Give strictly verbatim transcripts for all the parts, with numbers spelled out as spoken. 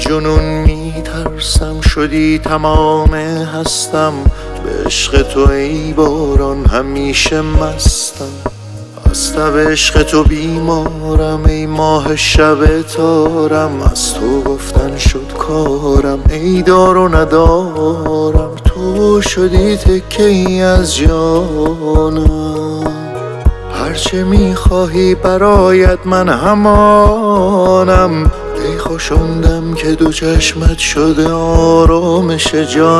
جنون میترسم، شدی تمام هستم به عشق تو ای باران، همیشه مستم از تب عشق تو بیمارم، ای ماه شب تارم از تو گفتن شد کارم، ای دار و ندارم تو شدی تکه ای از جانم، هرچه میخواهی برایت من همانم، ای خوشندم که دو چشمت شده آرامش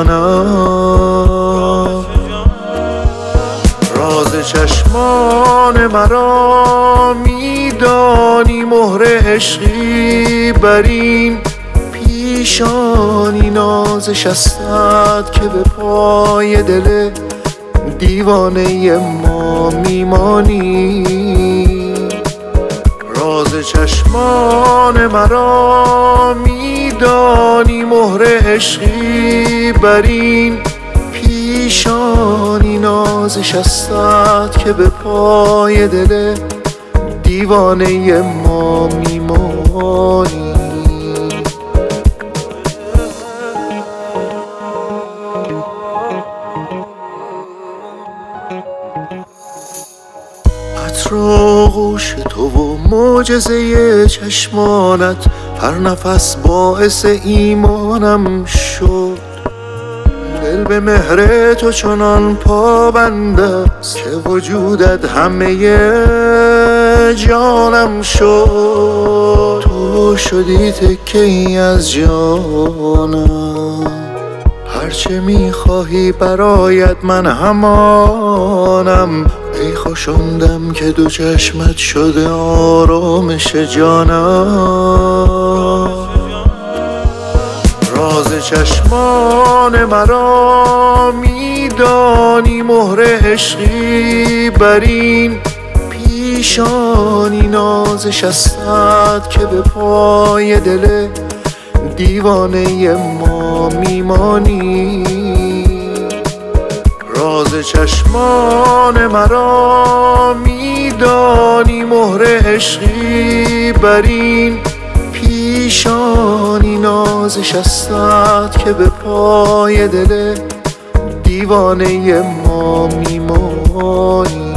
جانم، راز چشمان مرا میدانی، مهر عشقی بر این پیشانی نازش استد که به پای دل دیوانه ما میمانی، راز چشمان مرا میدانی، مهر عشقی بر این پیشانی نازش استد که به پای دل دیوانه ما میمانی. عطر و آغوش تو و معجزه چشمانت هر نفس باعث ایمانم شد، دل به مهر تو چنان پابند است که وجودت همه جانم شد، تو شدی تکه ای از جانم، هرچه میخواهی برایت من همانم، ای خوشندم که دو چشمت شده آرامش جانم، راز چشمان مرا میدانی، مهر عشقی بر این پیشانی نازش استد که به پای دل دیوانه ما میمانی، راز چشمان مرا میدانی، مهر عشقی بر این پیشانی نازش استد که به پای دل دیوانه ما میمانی.